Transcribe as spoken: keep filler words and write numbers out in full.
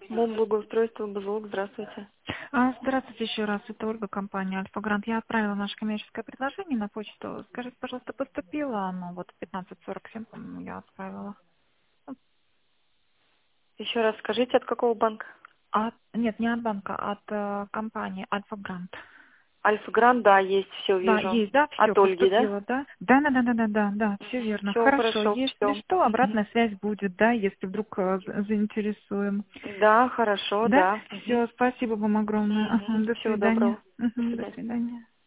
МОМ благоустройство, Бузулук, здравствуйте. А, Здравствуйте еще раз, это Ольга, компания Альфа Грант. Я отправила наше коммерческое предложение на почту. Скажите, пожалуйста, поступило оно? Вот в пятнадцать сорок семь, по-моему, я отправила. Еще раз скажите, от какого банка? От, нет, не от банка, от э, компании Альфа Грант. Альфа Гранд, да, есть, все Да, вижу. есть, да, все От Ольги, да? поступило, да? Да, да, да, да, да, да, да, все верно. Все Хорошо, хорошо, если все. что, обратная связь будет, да, если вдруг э, за- заинтересуем. Да, хорошо, Да? да. Все, спасибо вам огромное. Ага, до Всего свидания. доброго. До Мгм, до свидания. свидания.